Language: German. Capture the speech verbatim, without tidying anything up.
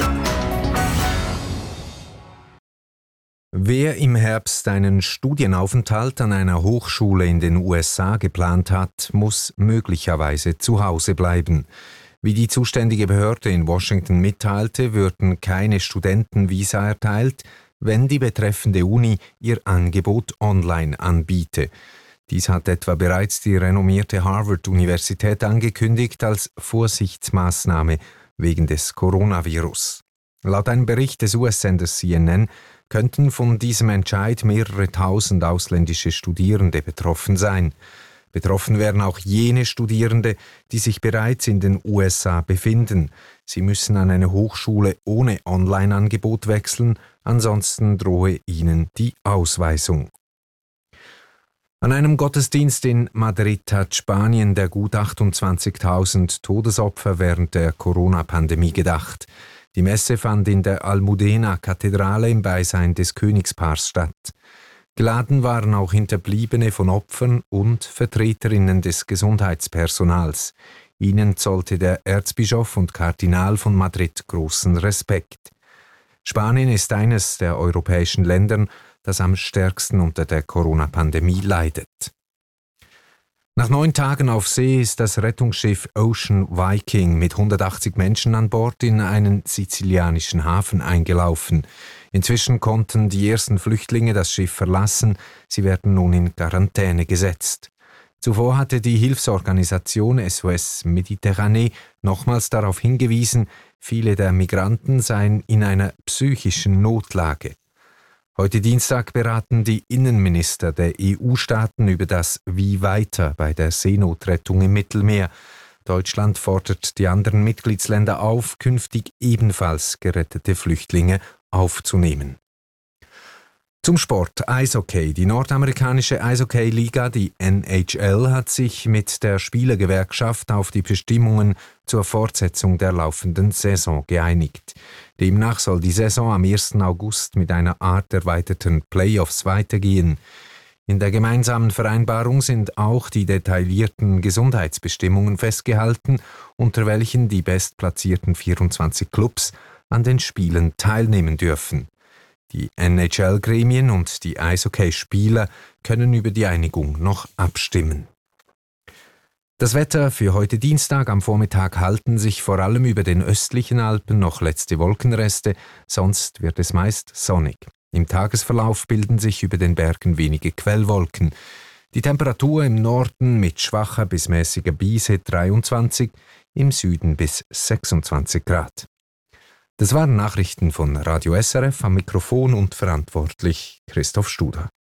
Wer im Herbst einen Studienaufenthalt an einer Hochschule in den U S A geplant hat, muss möglicherweise zu Hause bleiben. Wie die zuständige Behörde in Washington mitteilte, würden keine Studentenvisa erteilt, wenn die betreffende Uni ihr Angebot online anbiete. Dies hat etwa bereits die renommierte Harvard-Universität angekündigt als Vorsichtsmaßnahme wegen des Coronavirus. Laut einem Bericht des U S-Senders C N N könnten von diesem Entscheid mehrere tausend ausländische Studierende betroffen sein. Betroffen wären auch jene Studierende, die sich bereits in den U S A befinden. Sie müssen an eine Hochschule ohne Online-Angebot wechseln, ansonsten drohe ihnen die Ausweisung. An einem Gottesdienst in Madrid hat Spanien der gut achtundzwanzigtausend Todesopfer während der Corona-Pandemie gedacht. Die Messe fand in der Almudena-Kathedrale im Beisein des Königspaars statt. Geladen waren auch Hinterbliebene von Opfern und Vertreterinnen des Gesundheitspersonals. Ihnen zollte der Erzbischof und Kardinal von Madrid großen Respekt. Spanien ist eines der europäischen Länder, das am stärksten unter der Corona-Pandemie leidet. Nach neun Tagen auf See ist das Rettungsschiff Ocean Viking mit hundertachtzig Menschen an Bord in einen sizilianischen Hafen eingelaufen. Inzwischen konnten die ersten Flüchtlinge das Schiff verlassen, sie werden nun in Quarantäne gesetzt. Zuvor hatte die Hilfsorganisation S O S Mediterranee nochmals darauf hingewiesen, viele der Migranten seien in einer psychischen Notlage. Heute Dienstag beraten die Innenminister der E U-Staaten über das Wie weiter bei der Seenotrettung im Mittelmeer. Deutschland fordert die anderen Mitgliedsländer auf, künftig ebenfalls gerettete Flüchtlinge aufzunehmen. Zum Sport Eishockey. Die nordamerikanische Eishockey-Liga, die N H L, hat sich mit der Spielergewerkschaft auf die Bestimmungen zur Fortsetzung der laufenden Saison geeinigt. Demnach soll die Saison am ersten August mit einer Art erweiterten Playoffs weitergehen. In der gemeinsamen Vereinbarung sind auch die detaillierten Gesundheitsbestimmungen festgehalten, unter welchen die bestplatzierten vierundzwanzig Clubs an den Spielen teilnehmen dürfen. Die N H L-Gremien und die Eishockey-Spieler können über die Einigung noch abstimmen. Das Wetter für heute Dienstag am Vormittag halten sich vor allem über den östlichen Alpen noch letzte Wolkenreste, sonst wird es meist sonnig. Im Tagesverlauf bilden sich über den Bergen wenige Quellwolken. Die Temperatur im Norden mit schwacher bis mäßiger Brise dreiundzwanzig, im Süden bis sechsundzwanzig Grad. Das waren Nachrichten von Radio S R F, am Mikrofon und verantwortlich Christoph Studer.